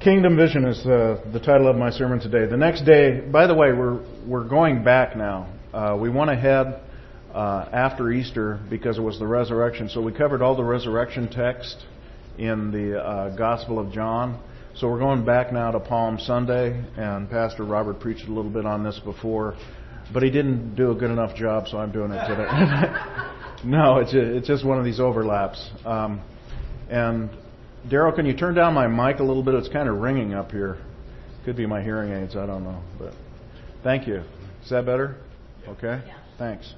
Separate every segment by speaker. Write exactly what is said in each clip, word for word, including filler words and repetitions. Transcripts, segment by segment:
Speaker 1: Kingdom Vision is the, the title of my sermon today. The next day, by the way, we're we're going back now. Uh, we went ahead uh, after Easter because it was the resurrection. So we covered all the resurrection text in the uh, Gospel of John. So we're going back now to Palm Sunday, and Pastor Robert preached a little bit on this before, but he didn't do a good enough job, so I'm doing it today. No, it's a, it's just one of these overlaps. Um, and Daryl, can you turn down my mic a little bit? It's kind of ringing up here. Could be my hearing aids, I don't know. But thank you. Is that better? Okay. Yeah. Thanks.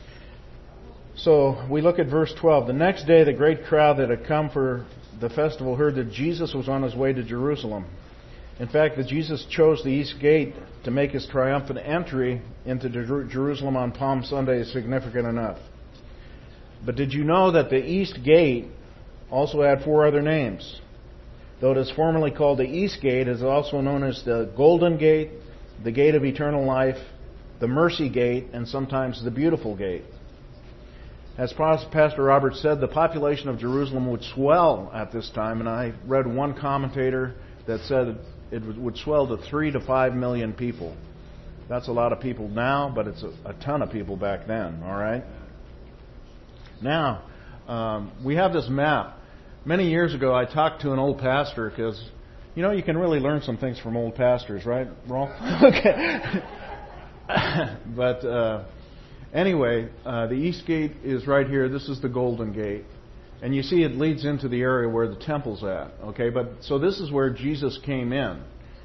Speaker 1: So we look at verse twelve. The next day, the great crowd that had come for the festival heard that Jesus was on his way to Jerusalem. In fact, that Jesus chose the east gate to make his triumphant entry into Jerusalem on Palm Sunday is significant enough. But did you know that the east gate also had four other names? Though it is formerly called the East Gate, it is also known as the Golden Gate, the Gate of Eternal Life, the Mercy Gate, and sometimes the Beautiful Gate. As Pastor Robert said, the population of Jerusalem would swell at this time, and I read one commentator that said it would swell to three to five million people. That's a lot of people now, but it's a, a ton of people back then, all right? Now, um, we have this map. Many years ago, I talked to an old pastor because, you know, you can really learn some things from old pastors, right, Rolf? Okay. But uh, anyway, uh, the East Gate is right here. This is the Golden Gate. And you see it leads into the area where the temple's at. Okay, but so this is where Jesus came in.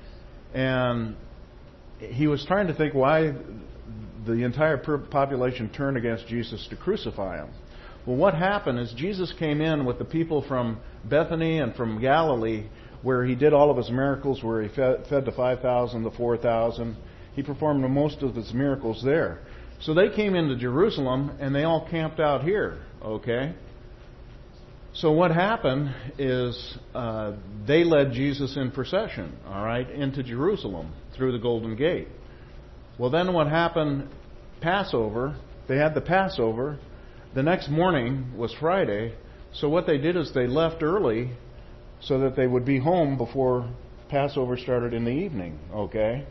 Speaker 1: And he was trying to think why the entire population turned against Jesus to crucify him. Well, what happened is Jesus came in with the people from Bethany and from Galilee, where he did all of his miracles, where he fed, fed the five thousand, the four thousand. He performed most of his miracles there. So they came into Jerusalem, and they all camped out here, okay? So what happened is uh, they led Jesus in procession, all right, into Jerusalem through the Golden Gate. Well, then what happened, Passover, they had the Passover. The next morning was Friday, so what they did is they left early so that they would be home before Passover started in the evening, okay?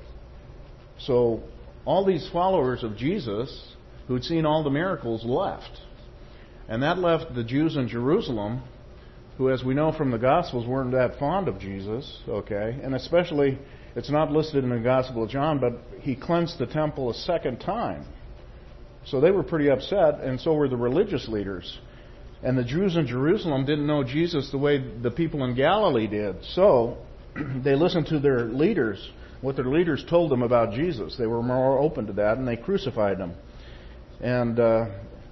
Speaker 1: So all these followers of Jesus who'd seen all the miracles left. And that left the Jews in Jerusalem, who, as we know from the Gospels, weren't that fond of Jesus, okay? And especially, it's not listed in the Gospel of John, but he cleansed the temple a second time. So they were pretty upset, and so were the religious leaders. And the Jews in Jerusalem didn't know Jesus the way the people in Galilee did. So they listened to their leaders, what their leaders told them about Jesus. They were more open to that, and they crucified him. And uh,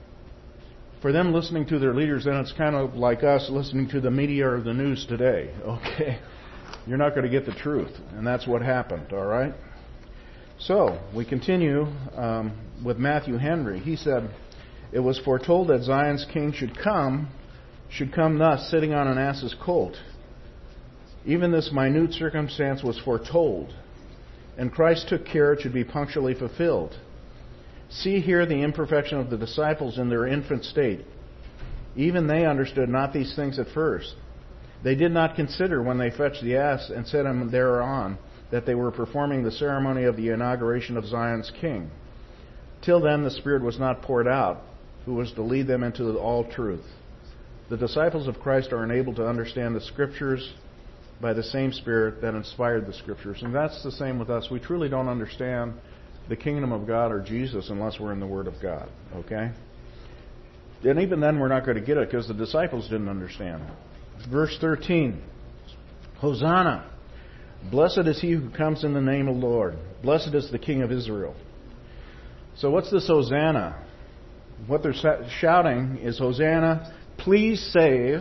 Speaker 1: for them listening to their leaders, then it's kind of like us listening to the media or the news today. Okay? You're not going to get the truth. And that's what happened, all right? So, we continue um, with Matthew Henry. He said, "It was foretold that Zion's king should come, should come thus, sitting on an ass's colt. Even this minute circumstance was foretold, and Christ took care it should be punctually fulfilled. See here the imperfection of the disciples in their infant state. Even they understood not these things at first. They did not consider when they fetched the ass and set him thereon, that they were performing the ceremony of the inauguration of Zion's king. Till then the Spirit was not poured out, who was to lead them into all truth. The disciples of Christ are enabled to understand the Scriptures by the same Spirit that inspired the Scriptures." And that's the same with us. We truly don't understand the kingdom of God or Jesus unless we're in the Word of God, okay? And even then we're not going to get it because the disciples didn't understand. Verse thirteen, "Hosanna! Blessed is he who comes in the name of the Lord. Blessed is the King of Israel." So what's this Hosanna? What they're shouting is, "Hosanna, please save."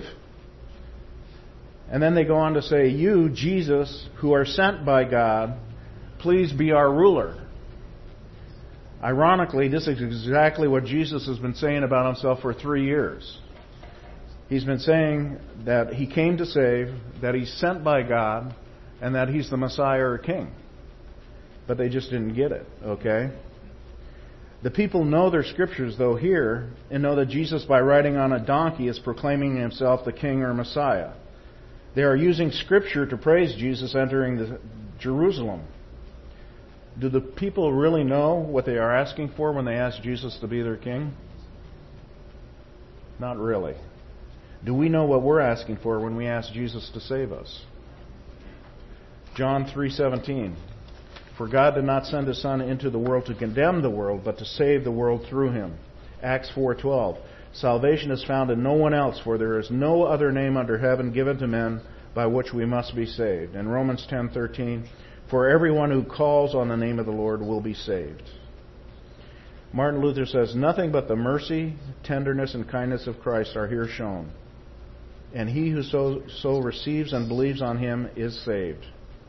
Speaker 1: And then they go on to say, "You, Jesus, who are sent by God, please be our ruler." Ironically, this is exactly what Jesus has been saying about himself for three years. He's been saying that he came to save, that he's sent by God, and that he's the Messiah or King. But they just didn't get it, okay? The people know their Scriptures, though, here, and know that Jesus, by riding on a donkey, is proclaiming himself the King or Messiah. They are using Scripture to praise Jesus entering the Jerusalem. Do the people really know what they are asking for when they ask Jesus to be their king? Not really. Do we know what we're asking for when we ask Jesus to save us? John three seventeen. For God did not send His Son into the world to condemn the world, but to save the world through Him. Acts four twelve. Salvation is found in no one else, for there is no other name under heaven given to men by which we must be saved. And Romans ten thirteen. For everyone who calls on the name of the Lord will be saved. Martin Luther says, nothing but the mercy, tenderness, and kindness of Christ are here shown. And he who so, so receives and believes on Him is saved.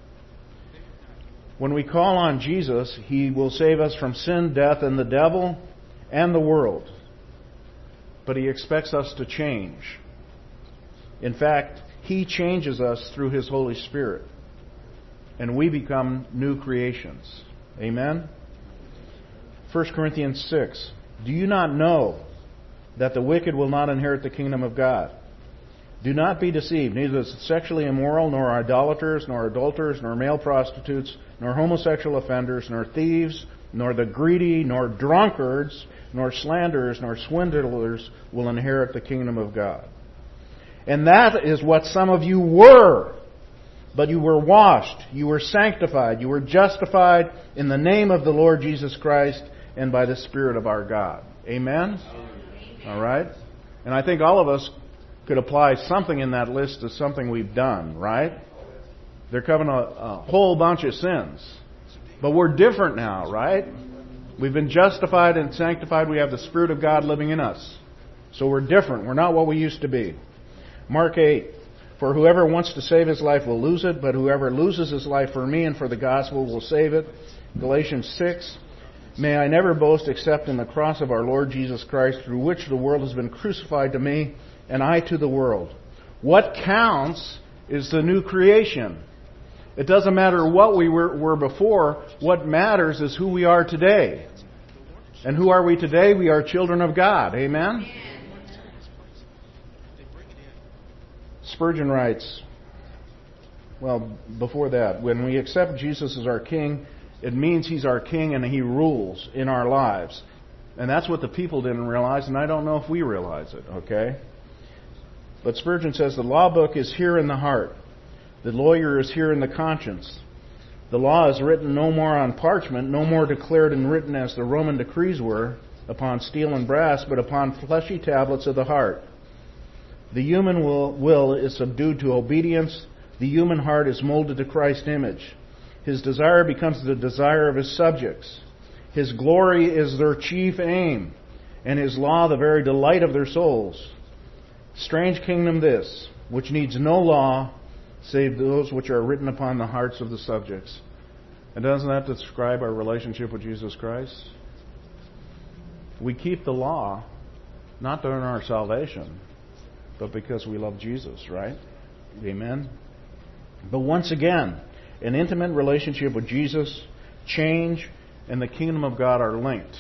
Speaker 1: When we call on Jesus, He will save us from sin, death, and the devil, and the world. But He expects us to change. In fact, He changes us through His Holy Spirit. And we become new creations. Amen? First Corinthians six. Do you not know that the wicked will not inherit the kingdom of God? Do not be deceived. Neither the sexually immoral, nor idolaters, nor adulterers, nor male prostitutes, nor homosexual offenders, nor thieves, nor the greedy, nor drunkards, nor slanderers, nor swindlers will inherit the kingdom of God. And that is what some of you were. But you were washed, you were sanctified, you were justified in the name of the Lord Jesus Christ and by the Spirit of our God. Amen? All right? And I think all of us could apply something in that list to something we've done, right? They're covering a, a whole bunch of sins. But we're different now, right? We've been justified and sanctified. We have the Spirit of God living in us. So we're different. We're not what we used to be. Mark eight. For whoever wants to save his life will lose it, but whoever loses his life for me and for the gospel will save it. Galatians six. May I never boast except in the cross of our Lord Jesus Christ, through which the world has been crucified to me, and I to the world. What counts is the new creation. It doesn't matter what we were, were before. What matters is who we are today. And who are we today? We are children of God. Amen? Spurgeon writes, well, before that, when we accept Jesus as our King, it means He's our King and He rules in our lives. And that's what the people didn't realize, and I don't know if we realize it, okay? But Spurgeon says the law book is here in the heart. The lawyer is here in the conscience. The law is written no more on parchment, no more declared and written as the Roman decrees were, upon steel and brass, but upon fleshy tablets of the heart. The human will, will is subdued to obedience. The human heart is molded to Christ's image. His desire becomes the desire of His subjects. His glory is their chief aim, and His law the very delight of their souls. Strange kingdom this, which needs no law, save those which are written upon the hearts of the subjects. And doesn't that describe our relationship with Jesus Christ? We keep the law, not to earn our salvation, but because we love Jesus, right? Amen? But once again, an intimate relationship with Jesus, change, and the kingdom of God are linked.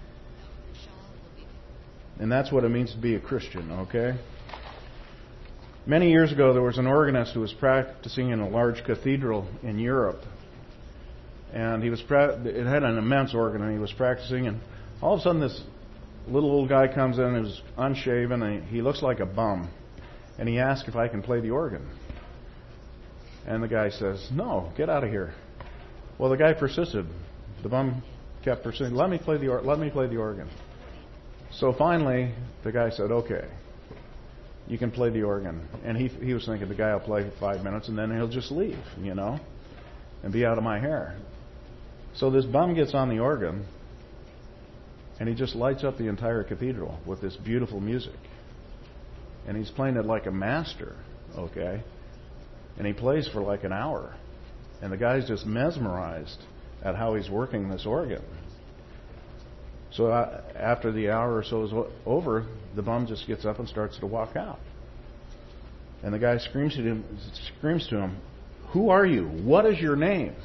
Speaker 1: And that's what it means to be a Christian, okay? Many years ago, there was an organist who was practicing in a large cathedral in Europe. And he was pra- it had an immense organ, and he was practicing, and all of a sudden this little old guy comes in, who's unshaven, and he looks like a bum. And he asks if I can play the organ. And the guy says, no, get out of here. Well, the guy persisted. The bum kept persisting, let me play the or- let me play the organ. So finally, the guy said, okay, you can play the organ. And he he was thinking, the guy will play five minutes, and then he'll just leave, you know, and be out of my hair. So this bum gets on the organ, and he just lights up the entire cathedral with this beautiful music. And he's playing it like a master, okay? And he plays for like an hour. And the guy's just mesmerized at how he's working this organ. So uh, after the hour or so is over, the bum just gets up and starts to walk out. And the guy screams to him, screams to him, who are you? What is your name?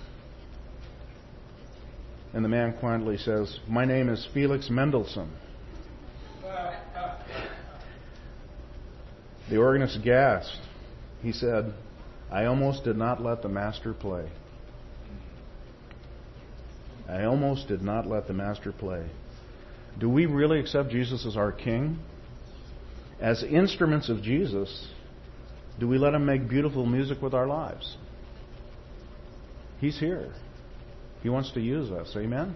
Speaker 1: And the man quietly says, my name is Felix Mendelssohn. The organist gasped. He said, I almost did not let the master play. I almost did not let the master play. Do we really accept Jesus as our King? As instruments of Jesus, do we let Him make beautiful music with our lives? He's here. He wants to use us. Amen?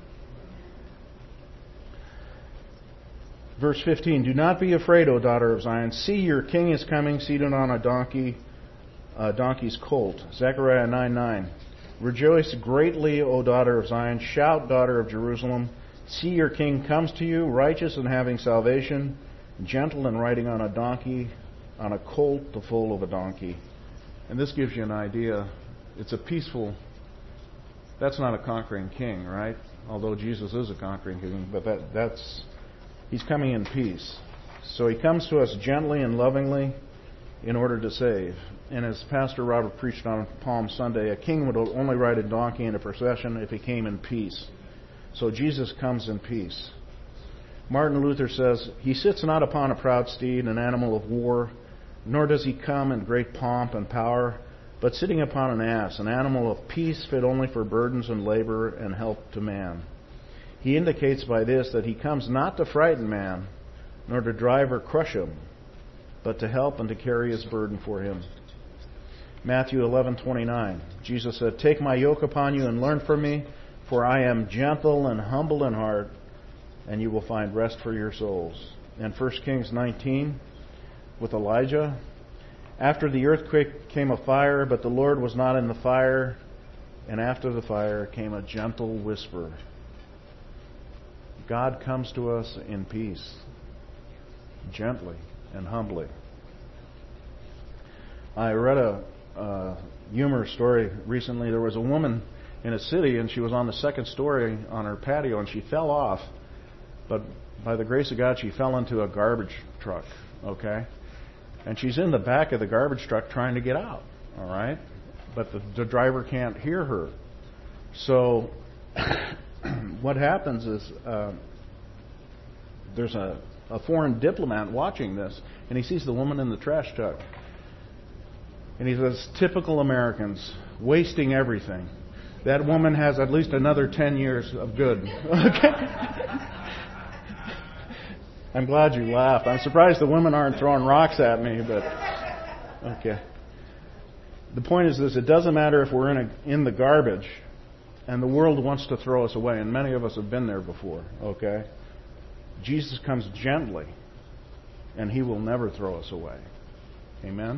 Speaker 1: Verse fifteen, do not be afraid, O daughter of Zion. See, your king is coming, seated on a donkey, a donkey's colt. Zechariah nine nine. Rejoice greatly, O daughter of Zion. Shout, daughter of Jerusalem. See, your king comes to you, righteous and having salvation, gentle and riding on a donkey, on a colt, the foal of a donkey. And this gives you an idea. It's a peaceful... That's not a conquering king, right? Although Jesus is a conquering king, but that, that's... He's coming in peace. So He comes to us gently and lovingly in order to save. And as Pastor Robert preached on Palm Sunday, a king would only ride a donkey in a procession if he came in peace. So Jesus comes in peace. Martin Luther says, He sits not upon a proud steed, an animal of war, nor does He come in great pomp and power, but sitting upon an ass, an animal of peace fit only for burdens and labor and help to man. He indicates by this that He comes not to frighten man, nor to drive or crush him, but to help and to carry his burden for him. Matthew eleven twenty-nine. Jesus said, Take my yoke upon you and learn from me, for I am gentle and humble in heart, and you will find rest for your souls. And First Kings nineteen, with Elijah. After the earthquake came a fire, but the Lord was not in the fire, and after the fire came a gentle whisper. God comes to us in peace, gently and humbly. I read a uh, humorous story recently. There was a woman in a city, and she was on the second story on her patio, and she fell off. But by the grace of God, she fell into a garbage truck, okay? And she's in the back of the garbage truck trying to get out, all right? But the, the driver can't hear her. So what happens is uh, there's a, a foreign diplomat watching this, and he sees the woman in the trash truck. And he says, typical Americans, wasting everything. That woman has at least another ten years of good. Okay? I'm glad you laughed. I'm surprised the women aren't throwing rocks at me, but okay. The point is this, it doesn't matter if we're in a, in the garbage and the world wants to throw us away, and many of us have been there before, okay? Jesus comes gently, and He will never throw us away. Amen?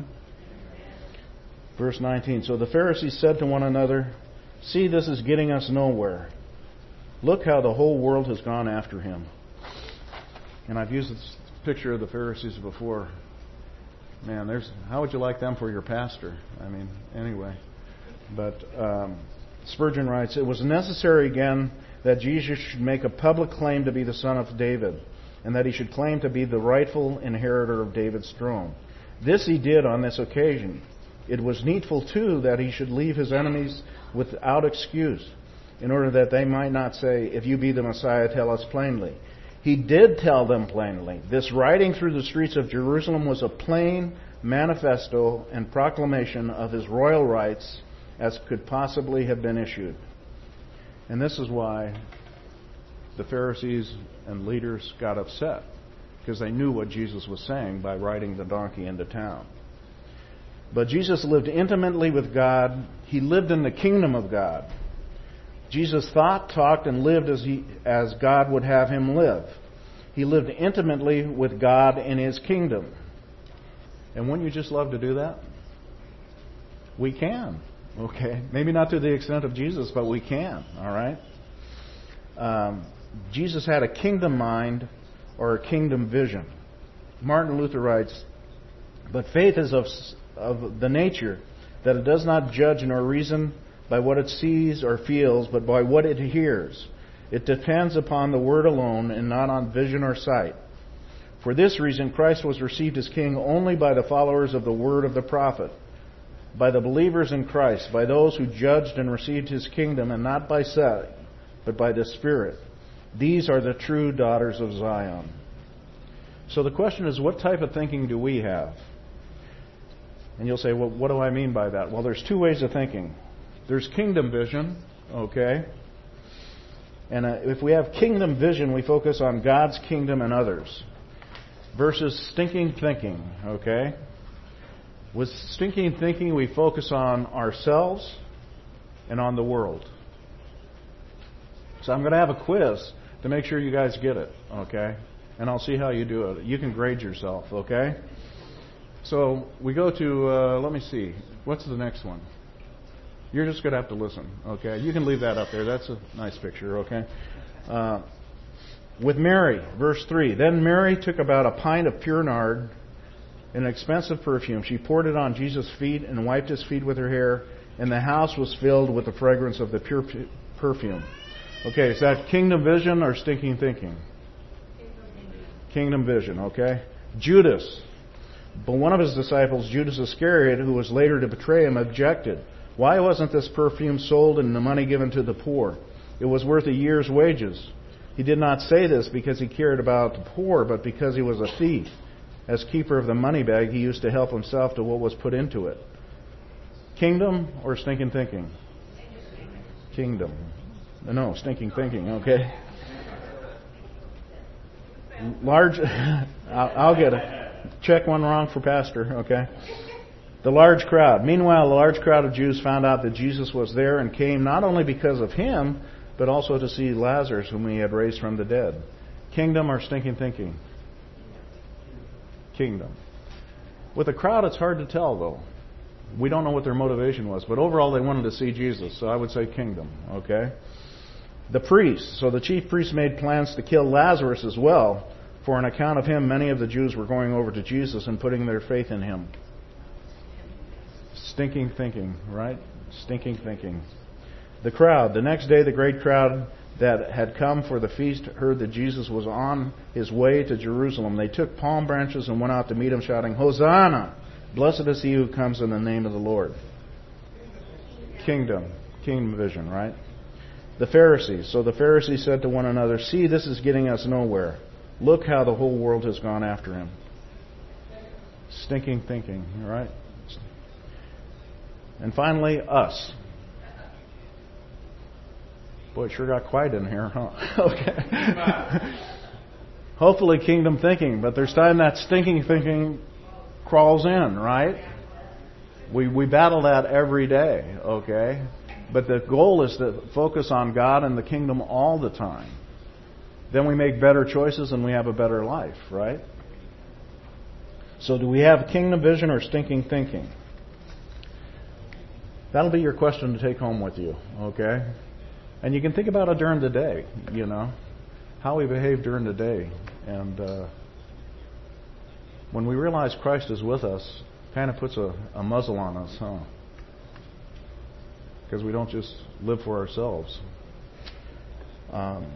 Speaker 1: Verse nineteen, so the Pharisees said to one another, See, this is getting us nowhere. Look how the whole world has gone after Him. And I've used this picture of the Pharisees before. Man, there's how would you like them for your pastor? I mean, anyway. But um, Spurgeon writes, It was necessary again that Jesus should make a public claim to be the son of David, and that He should claim to be the rightful inheritor of David's throne. This He did on this occasion. It was needful, too, that He should leave His enemies without excuse, in order that they might not say, If you be the Messiah, tell us plainly. He did tell them plainly. This riding through the streets of Jerusalem was a plain manifesto and proclamation of His royal rights as could possibly have been issued. And this is why the Pharisees and leaders got upset, because they knew what Jesus was saying by riding the donkey into town. But Jesus lived intimately with God. He lived in the kingdom of God. Jesus thought, talked, and lived as he, as God would have Him live. He lived intimately with God in His kingdom. And wouldn't you just love to do that? We can. Okay. Maybe not to the extent of Jesus, but we can. All right. Um, Jesus had a kingdom mind or a kingdom vision. Martin Luther writes, But faith is of, of the nature that it does not judge nor reason by what it sees or feels, but by what it hears. It depends upon the Word alone and not on vision or sight. For this reason, Christ was received as King only by the followers of the Word of the prophet, by the believers in Christ, by those who judged and received His kingdom, and not by sight, but by the Spirit. These are the true daughters of Zion. So the question is, what type of thinking do we have? And you'll say, well, what do I mean by that? Well, there's two ways of thinking. There's kingdom vision, okay? And uh, if we have kingdom vision, we focus on God's kingdom and others. Versus stinking thinking, okay? With stinking thinking, we focus on ourselves and on the world. So I'm going to have a quiz to make sure you guys get it, okay? And I'll see how you do it. You can grade yourself, okay? So we go to, uh, let me see, what's the next one? You're just going to have to listen, okay? You can leave that up there. That's a nice picture, okay? Uh, with Mary, verse three. Then Mary took about a pint of pure nard, an expensive perfume. She poured it on Jesus' feet and wiped his feet with her hair, and the house was filled with the fragrance of the pure perfume. Okay, is that kingdom vision or stinking thinking? Kingdom vision, okay? Judas. But one of his disciples, Judas Iscariot, who was later to betray him, objected. Why wasn't this perfume sold and the money given to the poor? It was worth a year's wages. He did not say this because he cared about the poor, but because he was a thief. As keeper of the money bag, he used to help himself to what was put into it. Kingdom or stinking thinking? Kingdom. No, stinking thinking, okay? Large, I'll get it. Check one wrong for pastor, okay? The large crowd. Meanwhile, a large crowd of Jews found out that Jesus was there and came not only because of him, but also to see Lazarus, whom he had raised from the dead. Kingdom or stinking thinking? Kingdom. With a crowd, it's hard to tell, though. We don't know what their motivation was, but overall they wanted to see Jesus, so I would say kingdom, okay? The priests. So the chief priests made plans to kill Lazarus as well. For on account of him, many of the Jews were going over to Jesus and putting their faith in him. Stinking thinking, right? Stinking thinking. The crowd. The next day, the great crowd that had come for the feast heard that Jesus was on his way to Jerusalem. They took palm branches and went out to meet him, shouting, Hosanna! Blessed is he who comes in the name of the Lord. Kingdom. Kingdom vision, right? The Pharisees. So the Pharisees said to one another, see, this is getting us nowhere. Look how the whole world has gone after him. Stinking thinking, right? And finally, us. Boy, it sure got quiet in here, huh? Okay. Hopefully kingdom thinking, but there's time that stinking thinking crawls in, right? We we battle that every day, okay? But the goal is to focus on God and the kingdom all the time. Then we make better choices and we have a better life, right? So do we have kingdom vision or stinking thinking? That'll be your question to take home with you, okay? And you can think about it during the day, you know, how we behave during the day. And uh, when we realize Christ is with us, kind of puts a, a muzzle on us, huh? Because we don't just live for ourselves. Um,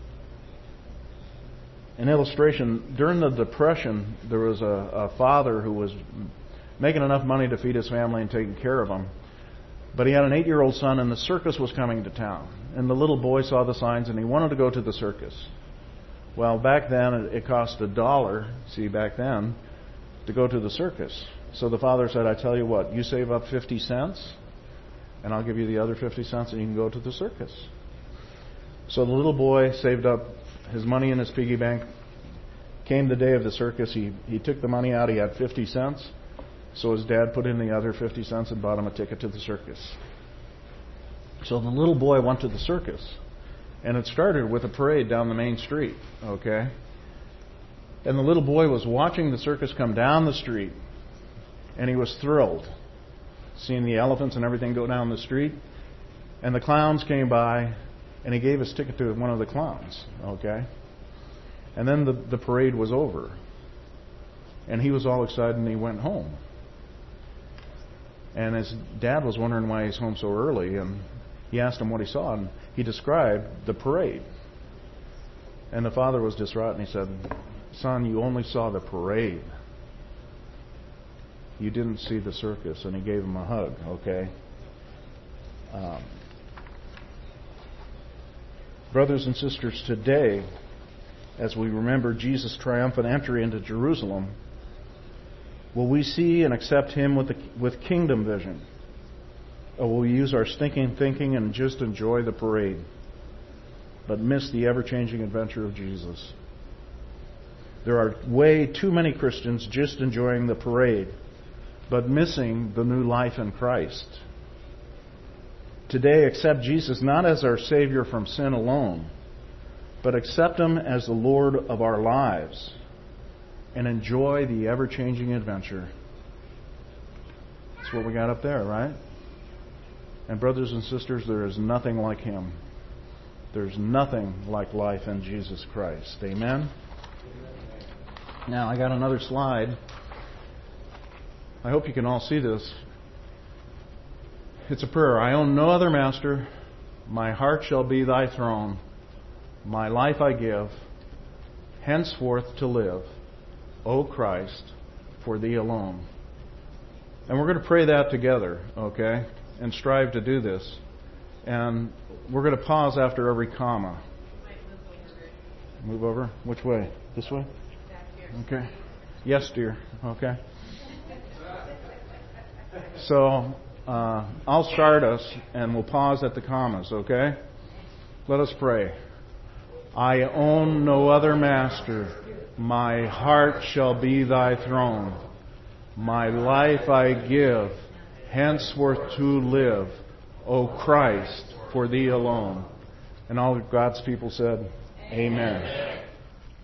Speaker 1: an illustration, during the Depression, there was a, a father who was making enough money to feed his family and taking care of them. But he had an eight-year-old son, and the circus was coming to town. And the little boy saw the signs, and he wanted to go to the circus. Well, back then, it cost a dollar, see, back then, to go to the circus. So the father said, I tell you what, you save up fifty cents, and I'll give you the other fifty cents, and you can go to the circus. So the little boy saved up his money in his piggy bank. Came the day of the circus, he, he took the money out, he had fifty cents. So his dad put in the other fifty cents and bought him a ticket to the circus. So the little boy went to the circus. And it started with a parade down the main street, okay? And the little boy was watching the circus come down the street. And he was thrilled, seeing the elephants and everything go down the street. And the clowns came by, and he gave his ticket to one of the clowns, okay? And then the, the parade was over. And he was all excited, and he went home. And his dad was wondering why he's home so early, and he asked him what he saw, and he described the parade. And the father was distraught, and he said, son, you only saw the parade. You didn't see the circus. And he gave him a hug, okay? Um, brothers and sisters, today, as we remember Jesus' triumphant entry into Jerusalem, Will we see and accept Him with, the, with kingdom vision? Or will we use our stinking thinking and just enjoy the parade, but miss the ever-changing adventure of Jesus? There are way too many Christians just enjoying the parade, but missing the new life in Christ. Today, accept Jesus not as our Savior from sin alone, but accept Him as the Lord of our lives and enjoy the ever-changing adventure. That's what we got up there, right? And brothers and sisters, there is nothing like Him. There's nothing like life in Jesus Christ. Amen? Now, I got another slide. I hope you can all see this. It's a prayer. I own no other master. My heart shall be Thy throne. My life I give, henceforth to live, O Christ, for Thee alone. And we're going to pray that together, okay? And strive to do this. And we're going to pause after every comma. Move over? Which way? This way? Okay. Yes, dear. Okay. So, uh, I'll start us and we'll pause at the commas, okay? Let us pray. I own no other master. My heart shall be Thy throne. My life I give, henceforth to live, O Christ, for Thee alone. And all of God's people said, Amen. Amen.